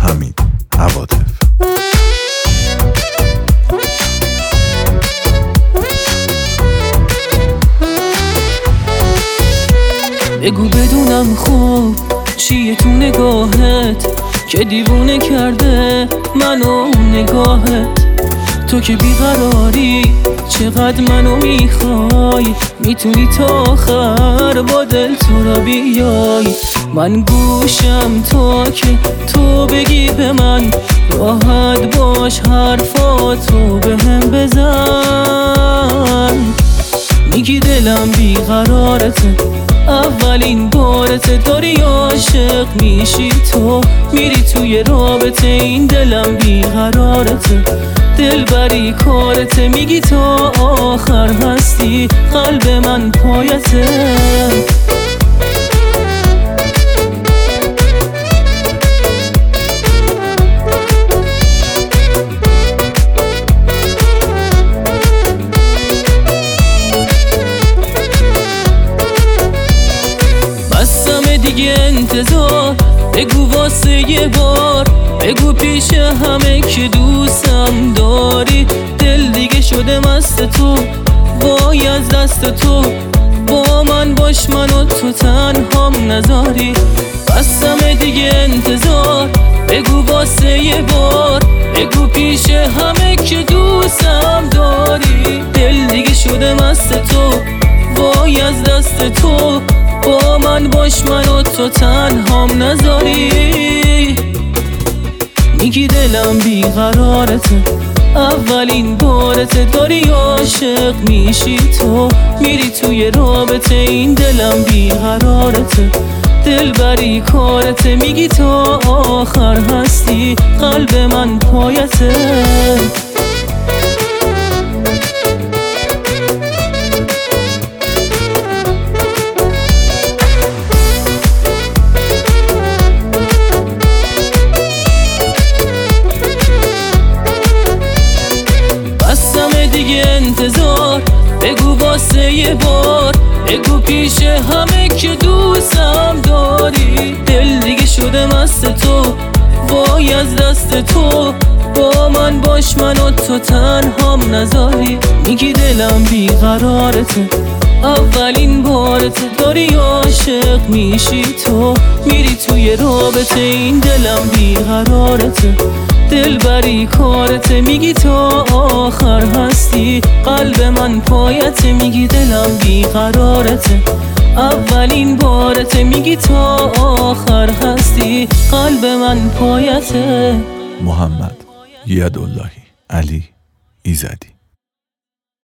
حمید عواطف. بگو بدونم خوب چیه تو نگاهت که دیوونه کرده منو نگاهت. تو که بیقراری چقدر منو میخوای، میتونی تا آخر با دل تو را بیای. من گوشم تا که تو بگی به من، راحت باش حرفاتو بهم بزن. میگی دلم بیقرارته، اولین بارته، داری عاشق میشی تو، میری توی رابطه، این دلم بیقرارته، دلبری کارته، میگی تا آخر هستی، قلب من پایته. دیگه انتظار بگو واسه یه بار، بگو پیش همه که دوستم داری. دل دیگه شده مست تو، وای از دست تو، با من باش منو تو تنهام نذاری. بستم دیگه انتظار بگو واسه یه بار، بگو پیش همه که دوستم داری. دل دیگه شده مست تو، وای از دست تو، با من باش منو تو تنهام نذاری. میگی دلم بیقرارته، اولین بارته، داری عاشق میشی تو، میری توی رابطه، این دلم بیقرارته، دلبری کارته، میگی تا آخر هستی، قلب من پایته. دیگه انتظار بگو واسه یه بار، بگو پیش همه که دوستم داری. دل دیگه شده مست تو، وای از دست تو، با من باش منو تو تنهام نذاری. میگی دلم بیقرارته، اولین بارته، داری عاشق میشی تو، میری توی رابطه، این دلم بیقرارته، دلبری کارته، میگی تا آخر هستی، قلب من پایته. میگی دلم بیقرارته، اولین بارته، میگی تا آخر هستی، قلب من پایته. محمد یداللهی علی ایزدی.